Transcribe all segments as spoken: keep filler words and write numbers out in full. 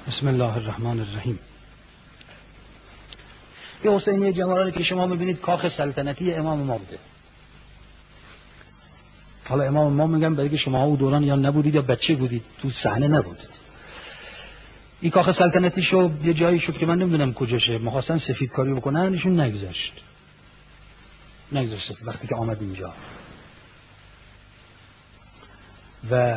بسم الله الرحمن الرحیم. یه حسینیه جمالی که شما میبینید کاخ سلطنتی امام ما بوده. حالا امام ما میگم برای که شما او دوران یا نبودید یا بچه بودید، تو صحنه نبودید. این کاخ سلطنتی شو یه جایی شد که من نمیدونم کجاشه، می‌خواستن سفید کاری بکنن، ایشون نگذاشت. نگذاشت وقتی که آمد اینجا. و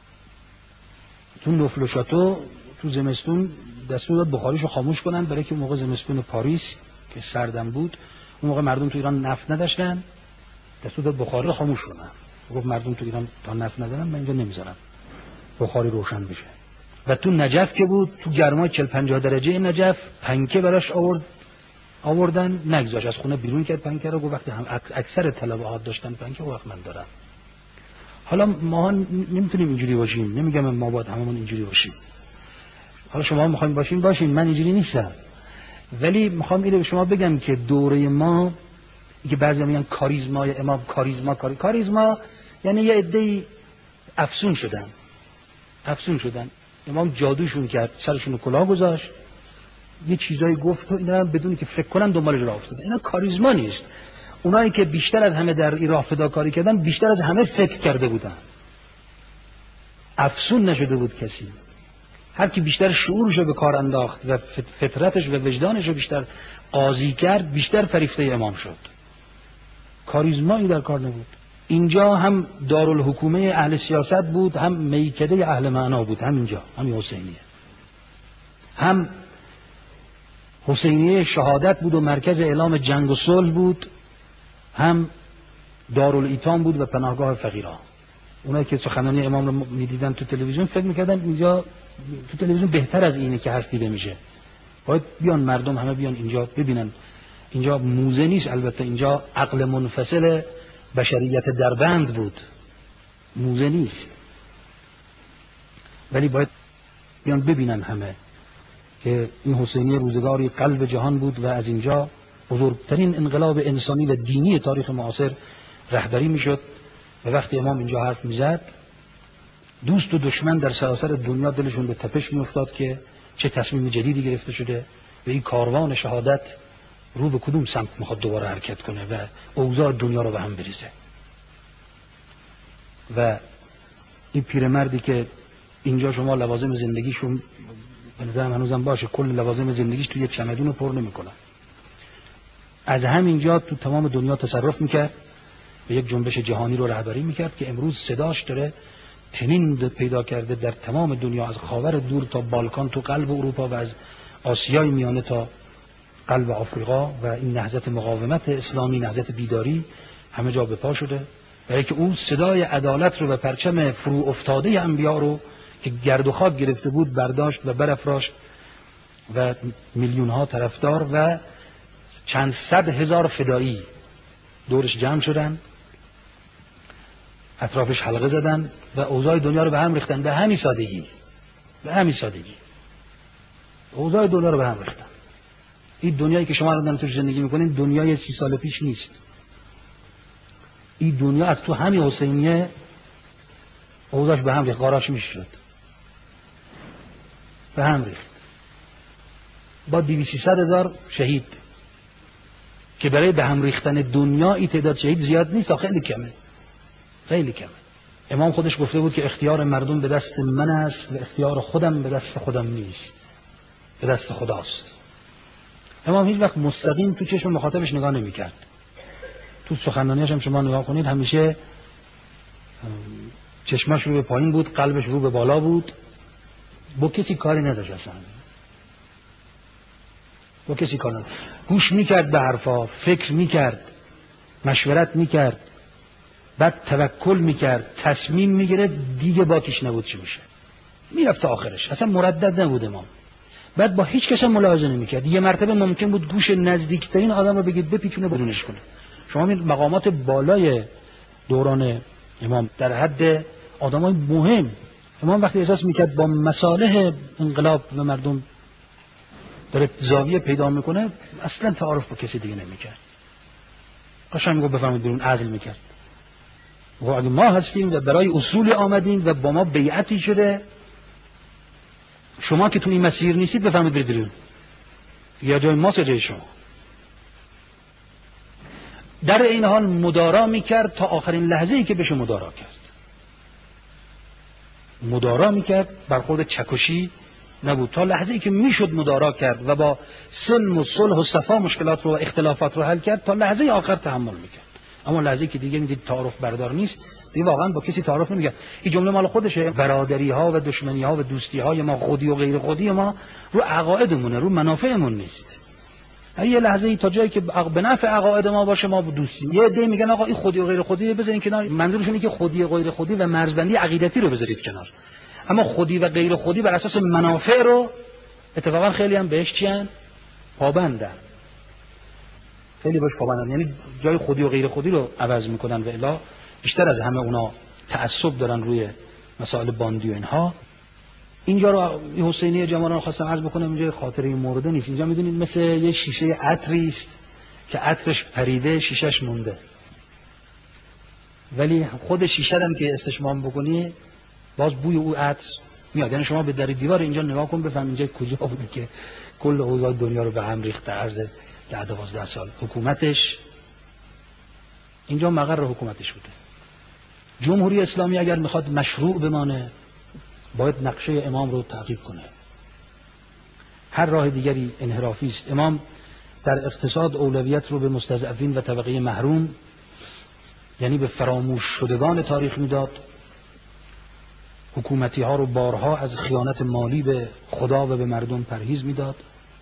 تو نفل و شاتو تو زمستون دستور داد بخاریشو خاموش کنن، برای که موقع زمستون پاریس که سردم بود، اون موقع مردم تو ایران نفت نداشتن، دستور داد بخاری رو خاموش کنن. گفت مردم تو ایران تا نفت ندارن، من اینجا نمیذارم بخاری روشن بشه. و تو نجف که بود، تو گرمای چهل پنجاه درجه نجف، پنکه براش آورد آوردن، نگذاشت از خونه بیرون کرد پنکه رو. گفت وقتی هم اکثر طلبات داشتن پنکه، وقت من دارم. حالا ما نمیتونیم اینجوری باشیم، نمیگم ما باید هممون اینجوری باشیم. حالا شما میخوایم باشین باشین، من اینجوری نیستم. ولی میخوام اینو به شما بگم که دوره ما که بعضی میگن کاریزمای امام، کاریزما کاری کاریزما یعنی یه عده‌ای افسون شدن. افسون شدن. امام جادوشون کرد، سرشون رو کلاه گذاشت، یه چیزایی گفت و اینا بدون که فکر کنن دنبالش راه افتادن. اینا کاریزما نیست. اونایی که بیشتر از همه در این راه فداکاری کردن، بیشتر از همه فکر کرده بودن. افسون نشده بود کسی. هر کی بیشتر شعورش رو به کار انداخت و فطرتش و وجدانش رو بیشتر قاضی کرد، بیشتر فریفته امام شد. کاریزمایی در کار نبود. اینجا هم دارالحکومه اهل سیاست بود، هم میکده اهل معنا بود. هم اینجا هم حسینیه، هم حسینیه شهادت بود و مرکز اعلام جنگ و صلح بود، هم دارالایتام بود و پناهگاه فقیران. اونایی که سخنرانی امام رو میدیدن تو تلویزیون فکر میکردن اینجا تو تلویزیون بهتر از اینه که هست دیده میشه. باید بیان مردم همه بیان اینجا ببینن. اینجا موزه نیست، البته اینجا عقل منفصل بشریت دربند بود، موزه نیست. ولی باید بیان ببینن همه که این حسینی روزگاری قلب جهان بود و از اینجا بزرگترین انقلاب انسانی و دینی تاریخ معاصر رهبری میشد. و وقتی امام اینجا حرف میزد، دوست و دشمن در سراسر دنیا دلشون به تپش میافتاد که چه تصمیم جدیدی گرفته شده و این کاروان شهادت رو به کدوم سمت میخواد دوباره حرکت کنه و اوضاع دنیا رو به هم بریزه. و این پیرمردی که اینجا شما لوازم زندگیشون به نظرم هنوزم باشه، کل لوازم زندگیش تو یک چمدون رو پر نمیکنه، از همینجا تو تمام دنیا تصرف میکرد و یک جنبش جهانی رو رهبری میکرد که امروز صداش داره تنین پیدا کرده در تمام دنیا، از خاور دور تا بالکان، تو قلب اروپا و از آسیای میانه تا قلب آفریقا. و این نهضت مقاومت اسلامی، نهضت بیداری همه جا به پا شده، برای که اون صدای عدالت رو و پرچم فرو افتاده انبیا رو که گرد و خاک گرفته بود برداشت و برافراشت و میلیون ها طرفدار و چند صد هزار فدایی دورش جمع شدن، اطرافش حلقه زدن و اوضاع دنیا رو به هم ریختن. به همین سادگی به همین سادگی اوضاع دنیا رو به هم ریختن. این دنیایی که شما الان توش زندگی میکنین دنیای سی سال پیش نیست. این دنیا از تو همین حسینیه اوضاعش به هم ریخت، غاراش میشد، به هم ریخت. با دویست سیصد هزار شهید که برای به هم ریختن دنیا این تعداد شهید زیاد نیست، خیلی کمه، خیلی کمه. امام خودش گفته بود که اختیار مردم به دست من است و اختیار خودم به دست خودم نیست، به دست خداست. امام هیچ وقت مستقیم تو چشم مخاطبش نگاه نمی‌کرد. تو سخنرانیاش هم شما نگاه کنید همیشه چشمش رو به پایین بود، قلبش رو به بالا بود، با کسی کاری نداشت اصلا. با کسی کار نداشت. گوش میکرد به حرفا، فکر میکرد، مشورت میکرد، بعد توکل میکرد، تصمیم میگرفت، دیگه باکیش نبود چی میشه، میرفت تا آخرش، اصلا مردد نبود امام. بعد با هیچ کس ملاحظه نمیکرد. یه مرتبه ممکن بود گوش نزدیکترین آدم رو بگید بپیچونه بدونش کنه. شما این مقامات بالای دوران امام در حد آدمای مهم، امام وقتی احساس میکرد با مصالح انقلاب و مردم داره زاویه پیدا میکنه، اصلا تعارف با کسی دیگه نمیکرد. قشنگ میگه بفهمید بیرون عزل میکرد. و اگه ما هستیم و برای اصول آمدیم و با ما بیعتی شده، شما که تو این مسیر نیستید بفهمید برید بیرون، یا جای ماست یا جای شما. در این حال مدارا میکرد تا آخرین لحظه ای که بشه مدارا کرد. مدارا میکرد، برخورد چکشی نبود، تا لحظه ای که میشد مدارا کرد و با سلم و صلح و صفا مشکلات رو و اختلافات رو حل کرد، تا لحظه آخر تحمل میکرد. اما لحظه که دیگه میدید تعارف بردار نیست، دیگه واقعا با کسی تعارف نمیکرد. این جمله مال خودشه، برادری ها و دشمنی ها و دوستی های ما، خودی و غیر خودی ما رو عقایدمونه، رو منافعمون نیست. یه لحظه ای تا جایی که به نفع عقاید ما باشه ما دوستیم. یه عده میگن آقا این خودی و غیر خودی بذارین کنار، منظورشون اینه که خودی و غیر خودی و مرزبندی عقیدتی رو بذارید کنار، اما خودی و غیر خودی بر اساس منافع رو اتفاقا خیلی هم بهش چیان پابندن، خیلی باش پابندن، یعنی جای خودی و غیر خودی رو عوض میکنن و الا بیشتر از همه اونا تعصب دارن روی مسائل باندی و اینها. اینجا رو حسینی جمالان خواستم عرض بکنم، اینجا خاطره مورد نیست. اینجا میدونید مثل یه شیشه عطری است که عطرش پریده شیشهش مونده، ولی خود شیشه هم که استشمام بکنی باز بوی او عطر میاد. یعنی شما به در دیوار اینجا نگاه کن بفهم اینجا کجا بوده که کل اوضاع دنیا رو به هم ریخته عرض ده دوازده سال. حکومتش اینجا مقر حکومتش بوده. جمهوری اسلامی اگر میخواد مشروع بمانه باید نقشه امام رو تعقیب کنه، هر راه دیگری انحرافی است. امام در اقتصاد اولویت رو به مستضعفین و طبقه محروم، یعنی به فراموش شدگان تاریخ میداد. حکومتی ها رو بارها از خیانت مالی به خدا و به مردم پرهیز میداد.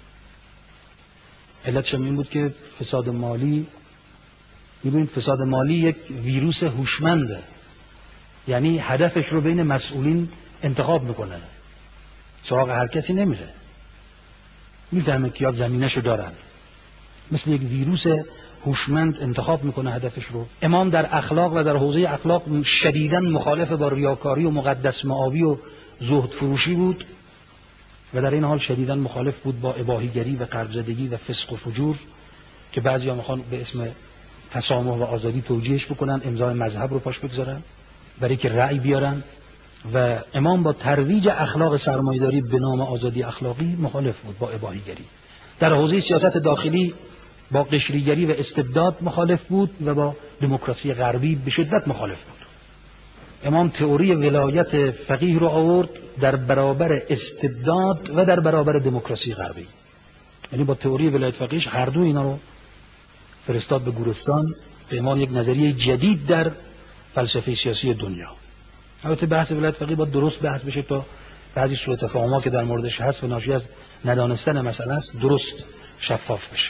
علتش این بود که فساد مالی، می‌بینید فساد مالی یک ویروس هوشمنده، یعنی هدفش رو بین مسئولین انتخاب میکنه، سراغ هر کسی نمیره، میفهمه که یا زمینشو دارن، مثل یک ویروس هوشمند انتخاب میکنه هدفش رو. امام در اخلاق و در حوزه اخلاق شدیداً مخالف با ریاکاری و مقدس معابی و زهد فروشی بود و در این حال شدیداً مخالف بود با اباحیگری و قرب‌زدگی و فسق و فجور که بعضیا میخوان به اسم تسامح و آزادی توجیهش بکنن، امضای مذهب رو پاش بگذارن برای که رأی بیارن. و امام با ترویج اخلاق سرمایه‌داری به نام آزادی اخلاقی مخالف بود با اباحیگری. در حوزه سیاست داخلی با قشریگری و استبداد مخالف بود و با دموکراسی غربی به شدت مخالف بود. امام تئوری ولایت فقیه رو آورد در برابر استبداد و در برابر دموکراسی غربی، یعنی با تئوری ولایت فقیهش هر دو اینا رو فرستاد به گورستان به عنوان یک نظریه جدید در فلسفه سیاسی دنیا. البته بحث ولایت فقیه با درست بحث بشه تا بعضی سوء تفاهم‌ها که در موردش هست و ناشی از ندانستن مسئله است درست شفاف بشه.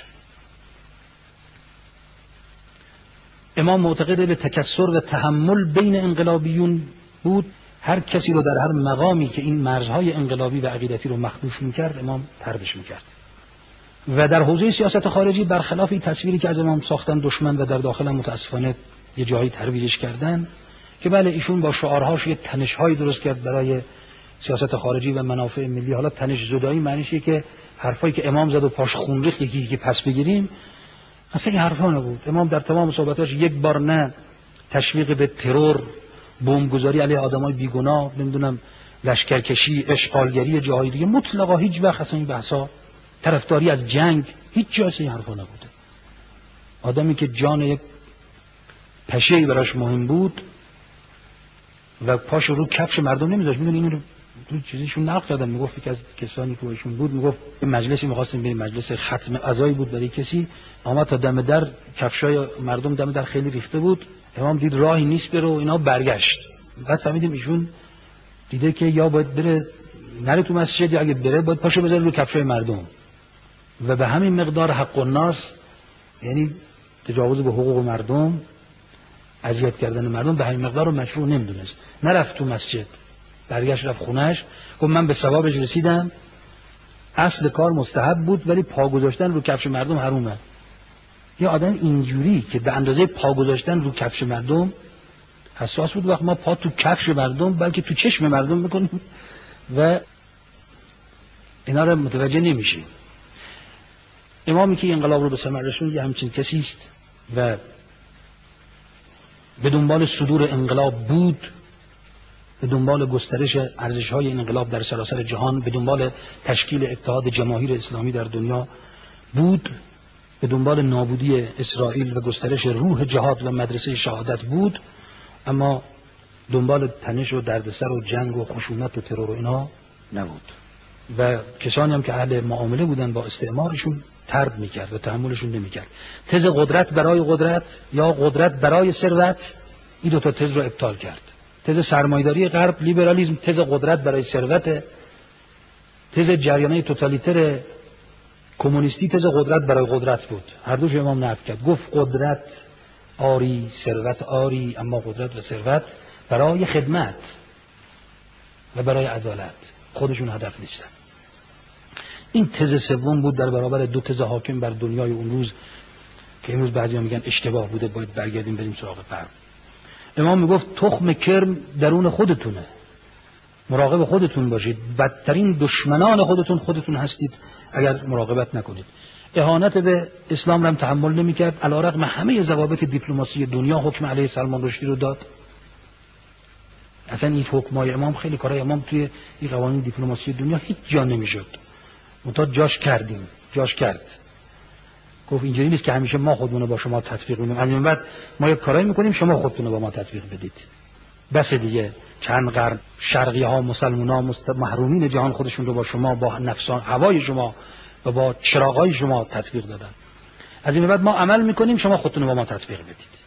امام معتقد به تکثر و تحمل بین انقلابیون بود. هر کسی رو در هر مقامی که این مرزهای انقلابی و عقیدتی رو مخدوش می‌کرد امام طردش می‌کرد. و در حوزه سیاست خارجی برخلاف این تصویری که از امام ساختن دشمن و در داخل هم متاسفانه یه جایی ترویجش کردن که بله ایشون با شعارهاش یه تنش‌هایی درست کرد برای سیاست خارجی و منافع ملی. حالا تنش زدایی معنیش اینه که حرفایی که امام زد و پاش خون ریخت یکی که پس بگیریم، اصلا این حرفا نبود. امام در تمام صحبتاش یک بار نه تشویق به ترور، بمبگذاری علیه آدمای بیگناه، نمیدونم لشکرکشی، اشغالگری جاهای دیگه، مطلقا هیچ وقت اصلا این بحثا، طرفداری از جنگ، هیچ جا اصلا این حرفا نبوده. آدمی که جان یک پشه‌ای براش مهم بود و پاش رو کفش مردم نمیذاشت. میدونی اینو تو چیزیشون نقل کردن، میگفت که از کسانی که ایشون بود میگفت مجلسی می‌خواستیم بریم، مجلس ختم عزایی بود برای کسی، آمد تا دم در، کفشای مردم دم در خیلی ریخته بود، امام دید راهی نیست بره و اینا برگشت. بعد فهمیدیم ایشون دیده که یا باید بره نره تو مسجد یا اگه بره باید پاشو بذاره رو کفشای مردم و به همین مقدار حق الناس، یعنی تجاوز به حقوق مردم، اذیت کردن مردم، به همین مقدار رو مشروع نمیدونست. نرفت تو مسجد، برگشت رفت خونهش، گفت من به ثوابش رسیدم، اصل کار مستحب بود ولی پا گذاشتن رو کفش مردم حرومه. یه آدم اینجوری که به اندازه پا گذاشتن رو کفش مردم حساس بود، وقت ما پا تو کفش مردم بلکه تو چشم مردم میکنیم و اینا رو متوجه نمیشیم. امامی که انقلاب رو به ثمر رسوند یه همچین کسی است و به دنبال صدور انقلاب بود به دنبال گسترش ارزش‌های انقلاب در سراسر جهان، به دنبال تشکیل اتحاد جماهیر اسلامی در دنیا بود، به دنبال نابودی اسرائیل و گسترش روح جهاد و مدرسه شهادت بود، اما دنبال تنش و دردسر و جنگ و خشونت و ترور و اینا نبود. و کسانی هم که اهل معامله بودن با استعمارشون طرد میکرد و تحملشون نمیکرد. تز قدرت برای قدرت یا قدرت برای ثروت، این دو تا تز رو ابطال کرد. تز سرمایه‌داری غرب، لیبرالیسم، تز قدرت برای ثروت، تز جریانه توتالیتر کمونیستی تز قدرت برای قدرت بود. هر دوش امام نفی کرد، گفت قدرت آری، ثروت آری، اما قدرت و ثروت برای خدمت و برای عدالت، خودشون هدف نیستن. این تز سوم بود در برابر دو تز حاکم بر دنیای اون روز که امروز بعضیا میگن اشتباه بوده، باید برگردیم بریم سراغ فرق. امام میگفت تخم کرم درون خودتونه، مراقب خودتون باشید، بدترین دشمنان خودتون خودتون هستید اگر مراقبت نکنید. اهانت به اسلام رو هم تحمل نمی‌کرد، علی‌رغم همه ضوابط دیپلماسی دنیا حکم علیه سلمان رشدی رو داد. اصلا این حکمای امام، خیلی کارهای امام توی این قوانین دیپلماسی دنیا هیچ جا نمیشد، منتها جاش کردیم، جاش کرد. گفت اینجوری نیست که همیشه ما خودمون رو با شما تطبیق می‌کنیم، از این بعد ما یک کارایی می‌کنیم شما خودتون رو با ما تطبیق بدید. بس دیگه چند قرن شرقی‌ها، مسلمان‌ها، محرومین جهان خودشون رو با شما، با نفسان هوای شما و با چراغای شما تطبیق دادن. از این بعد ما عمل می‌کنیم شما خودتون رو با ما تطبیق بدید.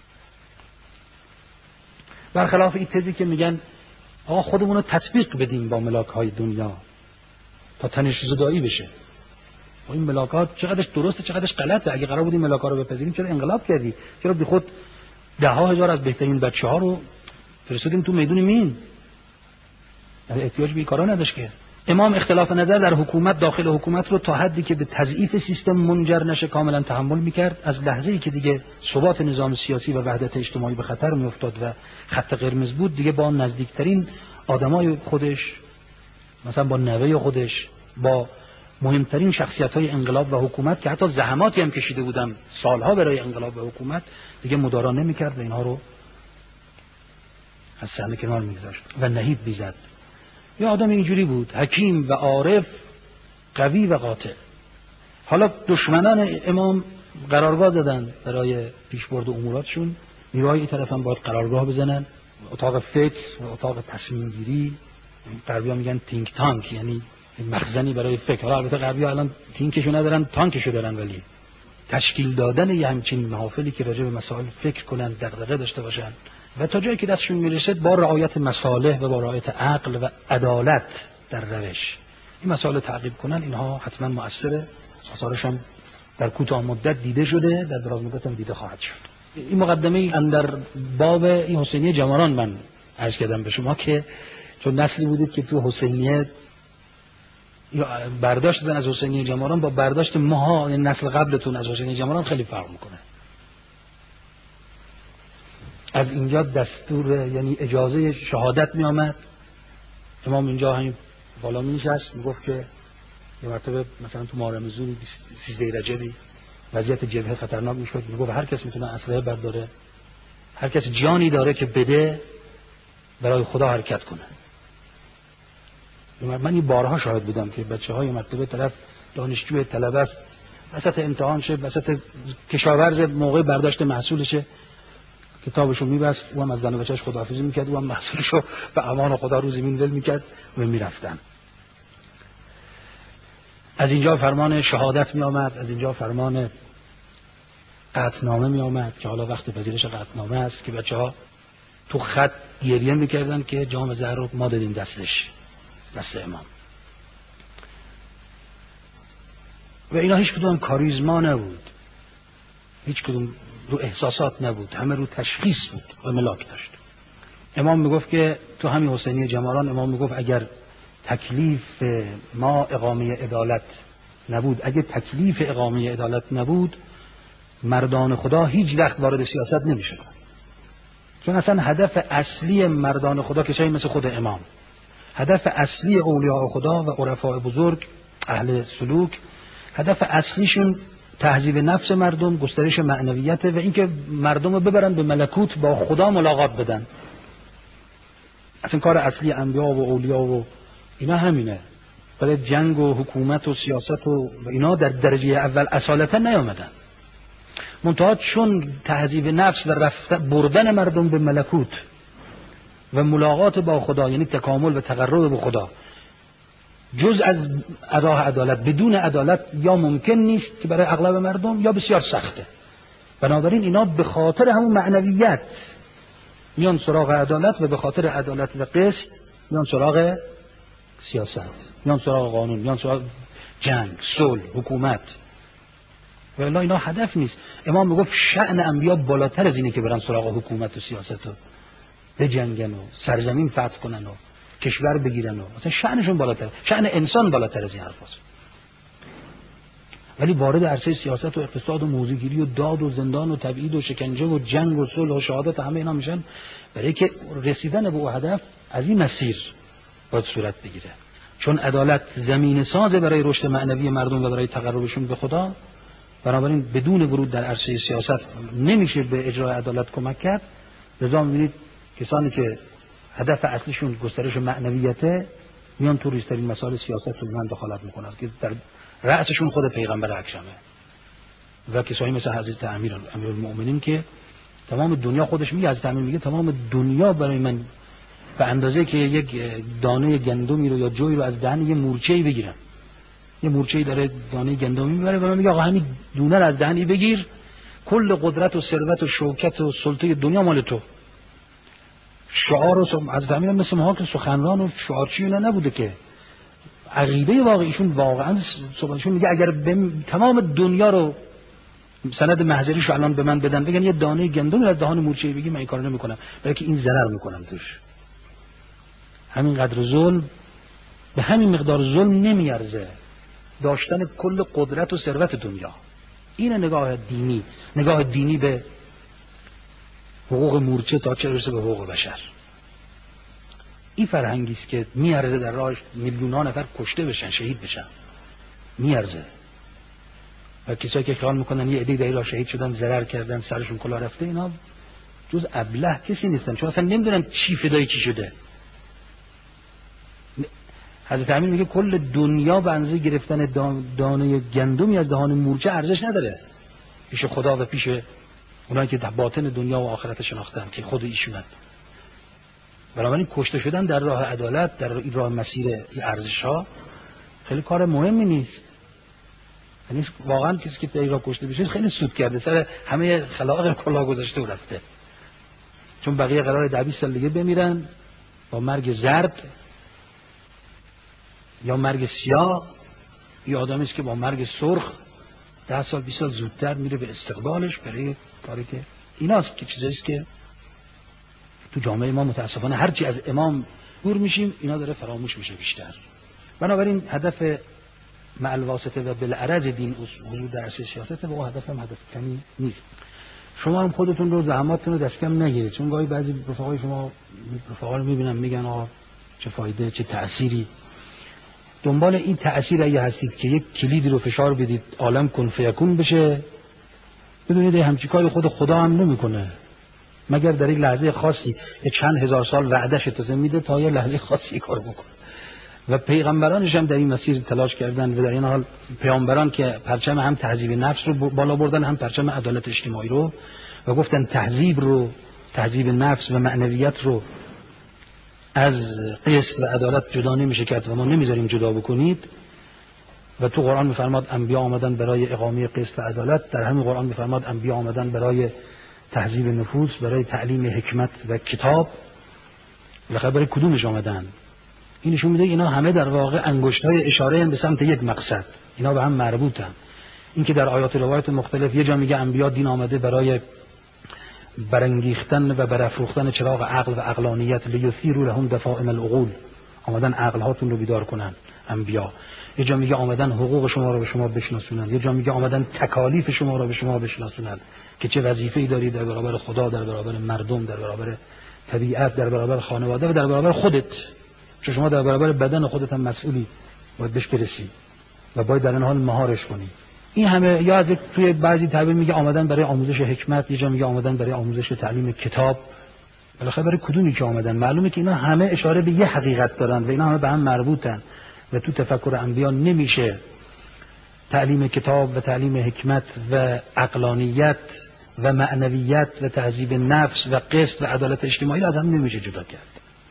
برخلاف این تزی که میگن آقا خودمون رو تطبیق بدیم با ملاک‌های دنیا تا تنش زدایی بشه. و این ملاکات چقدرش درسته چقدرش غلطه. اگه قرار بود این ملاکا رو بپذیریم چرا انقلاب کردی؟ چرا بی خود ده ها هزار از بهترین بچه‌ها رو فرستادیم تو میدون مین؟ یعنی احتیاج به این کارا نداشت که. امام اختلاف نظر در حکومت، داخل حکومت رو تا حدی که به تضعیف سیستم منجر نشه کاملا تحمل میکرد. از لحظه‌ای که دیگه ثبات نظام سیاسی و وحدت اجتماعی به خطر میافتاد و خط قرمز بود، دیگه با نزدیکترین آدمای خودش، مثلا با نوه خودش، با مهمترین شخصیت‌های انقلاب و حکومت که حتی زحماتی هم کشیده بودن سالها برای انقلاب و حکومت، دیگه مدارا نمی‌کرد و اینها رو از صحنه کنار می‌گذاشت و نهیب بیزد. یه آدم اینجوری بود، حکیم و عارف، قوی و قاطع. حالا دشمنان امام قرارگاه زدن برای پیشبرد اموراتشون، نیروهای این طرف هم باید قرارگاه بزنن، اتاق فکر و اتاق تصمیم گیری، غربی‌ها میگن تینک تانک، یعنی مخزنی برای فکر. حالا البته غربی‌ها الان تینکشو ندارن، تانکشو دارن، ولی تشکیل دادن یه همچین محافلی که راجع به مسائل فکر کنن، دغدغه داشته باشن و تا جایی که دستشون میرسد با رعایت مصالح و با رعایت عقل و عدالت در روش این مسائل تعقیب کنن، اینها حتما مؤثره. آثارش هم در کوتاه مدت دیده شده، در دراز مدت هم دیده خواهد شد. این مقدمه اندر باب این حسینیه جماران من عرض کردم به شما که چون نسلی بودید که تو حسینیه برداشت دادن از حسینیه جماران با برداشت ماها نسل قبلتون از حسینیه جماران خیلی فرق میکنه. از اینجا دستور یعنی اجازه شهادت می آمد. امام اینجا همین بالا می نشست می گفت که یه مرتبه مثلا تو ماه رمضان سیزده رجبی وضعیت جبهه خطرناک می شد، می گفت هر کس میتونه اسلحه برداره، هر کس جانی داره که بده برای خدا حرکت کنه. من این بارها شاهد بودم که بچه های مرتبه طرف دانشجوی طلبه است، وسط امتحان شه، وسط کشاورز موقع برداشت محصولشه، کتابشو میبست، او هم از زن و بچه‌اش خداحافظی میکرد، او هم محصولشو به امان خدا رو زمین ول میکرد و میرفتن. از اینجا فرمان شهادت میآمد، از اینجا فرمان قطعنامه میآمد که حالا وقت پذیرش قطعنامه است که بچه‌ها تو خط گریه میکردن که جام زهر رو ما دادیم دستش، دست امام. و اینا هیچ کدوم کاریزما نبود، هیچ کدوم رو احساسات نبود، همه رو تشخیص بود و ملاک داشت. امام میگفت که تو همین حسینیه جماران امام میگفت اگر تکلیف ما اقامه عدالت نبود، اگه تکلیف اقامه عدالت نبود، مردان خدا هیچ وقت وارد سیاست نمیشدن. چون اصلا هدف اصلی مردان خدا کسایی مثل خود امام، هدف اصلی اولیاء خدا و عرفاء بزرگ اهل سلوک، هدف اصلیشون تهذیب نفس مردم، گسترش معنویت و اینکه مردم رو ببرن به ملکوت، با خدا ملاقات بدن. اصلا کار اصلی انبیا و اولیا و اینا همینه. برای جنگ و حکومت و سیاست و اینا در درجه اول اصالتا نیامدن. منتها چون تهذیب نفس و رفت بردن مردم به ملکوت و ملاقات با خدا، یعنی تکامل و تقرب به خدا، جز از راه عدالت، بدون عدالت یا ممکن نیست که برای اغلب مردم یا بسیار سخته. بنابراین اینا به خاطر همون معنویت میان سراغ عدالت و به خاطر عدالت و قسط میان سراغ سیاست، میان سراغ قانون، میان سراغ جنگ، صلح، حکومت. ولی اینا هدف نیست. امام میگفت شأن انبیا بالاتر از اینه که برن سراغ حکومت و سیاست و بجنگن و سرزمین فتح کنن و کشور بگیرن و مثلا شأنشون بالاتر، شأن انسان بالاتر از این حرفاست. ولی وارد عرصه سیاست و اقتصاد و موضوعگیری و داد و زندان و تبعید و شکنجه و جنگ و صلح و شهادت و همه اینا میشن، برای که رسیدن به اون هدف از این مسیر باید صورت بگیره. چون عدالت زمین سازه برای رشد معنوی مردم و برای تقربشون به خدا، بنابراین بدون ورود در عرصه سیاست نمیشه به اجرای عدالت کمک کرد. لذا میبینید کسانی که هدف اصلیشون گسترش معنویته میان تو ریزترین مسائل سیاست رو من دخالت میکنن که در رأسشون خود پیغمبر اکرمه و کسایی مثل حضرت امیر امیرالمؤمنین که تمام دنیا، خودش میگه، حضرت امیر میگه تمام دنیا برای من به اندازه که یک دانه گندمی رو یا جوی رو از دهن یه مورچه‌ای بگیرم، یه مورچه‌ای داره دانه گندمی میبره و من میگه آقا همین دونه رو از دهنی بگیر، کل قدرت و ثروت و شوکت و سلطه دنیا مال تو. شعار و از زمین مثل ما که سخنران و شعارچی اینا نبوده که عقیده واقعیشون واقعا صحبتشون میگه اگر تمام دنیا رو سند محضریشو الان به من بدن بگن یه دانه گندم از دهان مورچه‌ای بگی، من این کارو نمیکنم، بلکه این ضرر میکنم توش. همین قدر ظلم، به همین مقدار ظلم نمیارزه داشتن کل قدرت و ثروت دنیا. این نگاه دینی، نگاه دینی به حقوق مورچه تا چه برسه به حقوق بشر. این فرهنگی است که میارزه در راهش میلیون‌ها نفر کشته بشن، شهید بشن، میارزه. و کسایی که خیال میکنن یه عده در راه شهید شدن، ضرر کردن، سرشون کلا رفته، اینا جز ابله کسی نیستن، چون اصلا نمیدونن چی فدای چی شده. حضرت امین میگه کل دنیا به اندازه گرفتن دانه گندمی از دهان مورچه ارزش نداره پیش خدا و پیش اونایی که در باطن دنیا و آخرت شناختن که خود ایشونن. بنابراین کشته شدن در راه عدالت، در این راه مسیر این ارزش‌ها خیلی کار مهمی نیست. یعنی واقعا کسی که در این راه کشته بشه خیلی سود کرده، سر همه خلاق کلاه گذاشته و رفته. چون بقیه قراره در بیست سال دیگه بمیرن با مرگ زرد یا مرگ سیاه. این آدمی است که با مرگ سرخ ده سال بیست سال زودتر میره به استقبالش برای کاری که ایناست که چیزایی است که تو جامعه ما متاسفانه هرچی از امام دور میشیم اینا داره فراموش میشه بیشتر. بنابراین هدف مع الواسطه و بالعرض دین حضور در سیاست و هدف هم هدف کمی نیست. شما هم خودتون رو زحماتتون رو دست کم نگیرید، چون گاهی بعضی رفقای شما رفقا رو میبینم میگن آقا چه فایده، چه تأثیری. دنبال این تأثیر اگه هستید که یک کلیدی رو فشار بدید عالم کن فیکون بشه، بدونید همچی کاری خود خدا هم نمیکنه، مگر در یک لحظه خاصی یک چند هزار سال وعدهش اجازه میده تا یه لحظه خاصی کار بکنه. و پیغمبرانش هم در این مسیر تلاش کردن و در این حال پیامبران که پرچم هم تهذیب نفس رو بالا بردن، هم پرچم عدالت اجتماعی رو، و گفتن تهذیب رو، تهذیب نفس و معنویت رو از قسط و عدالت جدا نمیشه کرد و ما نمیذاریم جدا بکنید. و تو قرآن میفرماد انبیا آمدن برای اقامه قسط و عدالت، در همین قرآن میفرماد انبیا آمدن برای تهذیب نفوس، برای تعلیم حکمت و کتاب. بالاخره برای کدومش آمدن؟ این نشون میده اینا همه در واقع انگشت‌های اشاره به سمت یک مقصد، اینا به هم مربوطن. این که در آیات روایت مختلف یه جا میگه انبیا دین آمده برای برانگیختن و برافروختن چراغ عقل و عقلانیت، لیثیروا لهم دفائن العقول، آمدن عقل هاتون رو بیدار کنن انبیا. یه جا میگه آمدن حقوق شما رو به شما بشناسونن، یه جا میگه آمدن تکالیف شما رو به شما بشناسونن که چه وظیفه‌ای دارید در برابر خدا، در برابر مردم، در برابر طبیعت، در برابر خانواده و در برابر خودت. چون شما در برابر بدن خودت هم مسئولی، باید بهش برسی و باید در این حال مهارش کنی. این همه یا از توی بعضی تعبیر میگه آمدن برای آموزش حکمت، یه جا میگه آمدن برای آموزش تعلیم کتاب. بالاخره برای کدومی که آمدن؟ معلومه که اینا همه اشاره به یه حقیقت دارن و اینا همه به هم مربوطن و تو تفکر انبیا نمیشه تعلیم کتاب و تعلیم حکمت و عقلانیت و معنویت و تهذیب نفس و قسط و عدالت اجتماعی از هم نمیشه جدا کرد.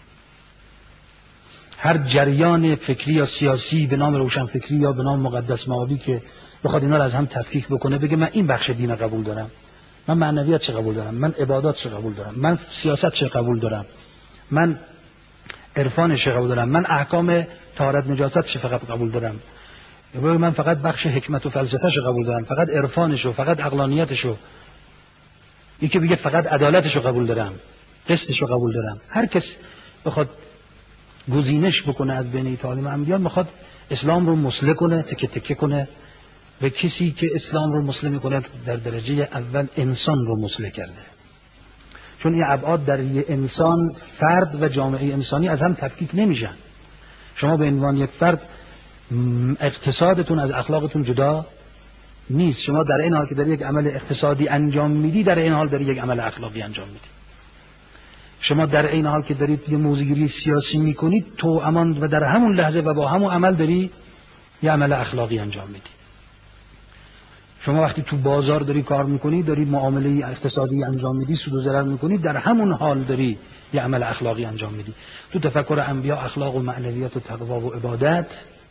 هر جریان فکری یا سیاسی به نام روشنفکری یا به نام مقدس مآبی که بخواد اینا رو از هم تفکیک بکنه، بگه من این بخش دین قبول دارم، من معنویت چه قبول دارم، من عبادات چه قبول دارم، من سیاست چه قبول دارم، من عرفان چه قبول دارم، من احکام طهارت نجاست چه فقط قبول دارم، من فقط بخش حکمت و فلسفه چه قبول دارم، فقط عرفانشو، فقط عقلانیتشو، یکی بگه فقط عدالتشو قبول دارم، قسطشو قبول دارم. هر کس بخواد گزینش بکنه از بین تعالیم انبیا، میخواد اسلام رو مسله کنه، تکه تکه کنه. و کسی که اسلام رو مسله میکنه در درجه اول انسان رو مسله کرده، چون این ابعاد در یه انسان، فرد و جامعه انسانی از هم تفکیک نمیشن. شما به عنوان یک فرد اقتصادتون از اخلاقتون جدا نیست. شما در این حال که در یک عمل اقتصادی انجام میدی، در این حال در یک عمل اخلاقی انجام میدی. شما در این حال که دارید یه موضوعگیری سیاسی میکنید، تو امان و در همون لحظه و با همون عمل داری یه عمل اخلاقی انجام میدی. شما وقتی تو بازار داری کار میکنی، داری معامله اقتصادی انجام میدی، سود و ضرر میکنی، در همون حال داری یه عمل اخلاقی انجام میدی. تو تفکر انبیا اخلاق و معنویت و تقوا و عبادت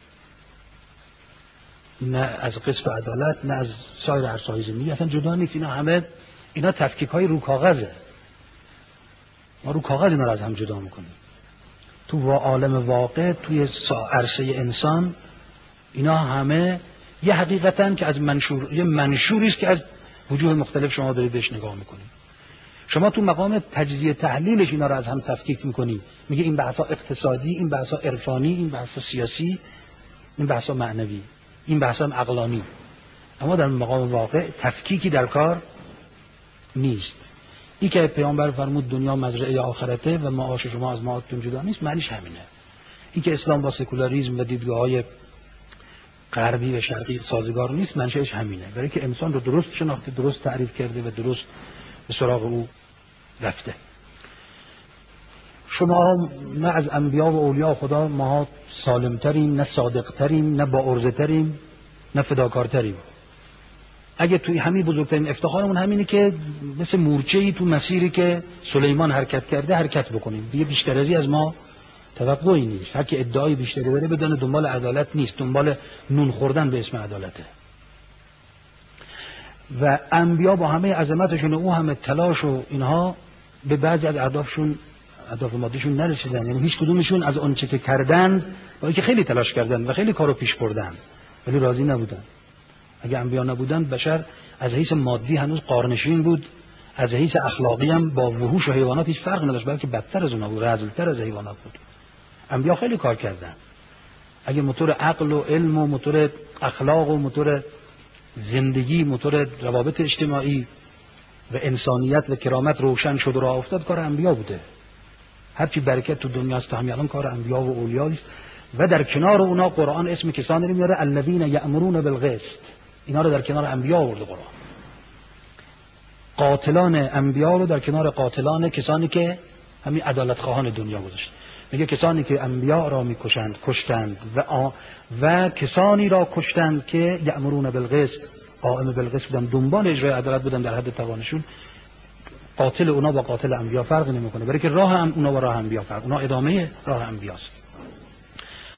نه از قسط و عدالت نه از سایر عرصه‌های زندگی اصلا جدا نیست. اینا همه اینا تفکیک های رو کاغذه. ما رو کاغذ اینا رو از هم جدا میکنیم. تو عالم واقع، توی عرصه انسان، اینا همه یه حقیقتن که از منشور، یه منشوری است که از وجوه مختلف شما دارید بهش نگاه میکنید. شما تو مقام تجزیه تحلیلش اینا رو از هم تفکیک میکنی، میگه این بحثا اقتصادی، این بحثا عرفانی، این بحثا سیاسی، این بحثا معنوی، این بحثا عقلانی. اما در مقام واقع تفکیکی در کار نیست. این که پیامبر فرمود دنیا مزرعه آخرته و معاش شما از معادتون جدا نیست، معنیش همینه. این که اسلام با سکولاریسم و دیدگاه‌های غربی و شرقی سازگار نیست، منشأش همینه. برای که انسان رو درست شناخته، درست تعریف کرده و درست به سراغ او رفته. شما نه از انبیا و اولیاء خدا ما سالمتریم، نه صادقتریم، نه با عرضتریم، نه فداکارتریم. اگه توی همین بزرگترین افتخارمون همینه که مثل مورچه‌ای تو مسیری که سلیمان حرکت کرده حرکت بکنیم. دیگه بیشتر ازی از ما توقعی نیست. هر کی ادعای بیشتری داره بدون دنبال عدالت نیست، دنبال نون خوردن به اسم عدالته. و انبیا با همه عظمتشون و او همه تلاش و اینها به بعضی از اهدافشون، اهداف مادیشون نرسیدن. یعنی هیچ کدومشون از اون چه که کردن، با اینکه خیلی تلاش کردن و خیلی کارو پیش بردن، ولی راضی نبودن. اگه انبیا نبودن، بشر از حیث مادی هنوز قارنشین بود، از حیث اخلاقی هم با وحوش و حیوانات هیچ فرق نداشت، بلکه بدتر از اونها بود، رذل‌تر از حیوانات بود. انبیا خیلی کار کردن. اگه موتور عقل و علم و موتور اخلاق و موتور زندگی، موتور روابط اجتماعی و انسانیت و کرامت روشن شد و راه افتاد، کار انبیا بوده. هرچی برکت تو دنیا است همین الان کار انبیا و اولیاء است. و در کنار اونا قرآن اسم کسانی رو میاره الذین یأمرون بالقسط. اینا رو در کنار انبیا آورده قرآن. قاتلان انبیا رو در کنار قاتلان کسانی که همین عدالت خواهان دنیا گذاشت. میگه کسانی که انبیا را میکشند، کشتند و آ... و کسانی را کشتند که یأمرون بالقسط، قائم بالقسط بودن، دنبال اجرای عدالت بودن در حد توانشون. قاتل اونا با قاتل انبیا فرق نمیکنه، برای که راه هم اونا با راه انبیا فرق، اونا ادامه راه انبیاست.